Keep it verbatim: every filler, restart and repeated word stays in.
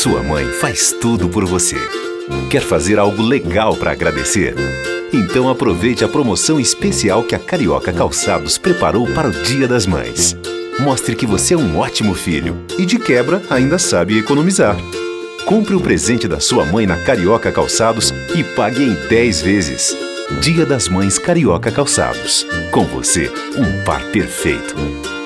Sua mãe faz tudo por você. Quer fazer algo legal para agradecer? Então aproveite a promoção especial que a Carioca Calçados preparou para o Dia das Mães. Mostre que você é um ótimo filho e, de quebra, ainda sabe economizar. Compre o presente da sua mãe na Carioca Calçados e pague em dez vezes. Dia das Mães Carioca Calçados. Com você, um par perfeito.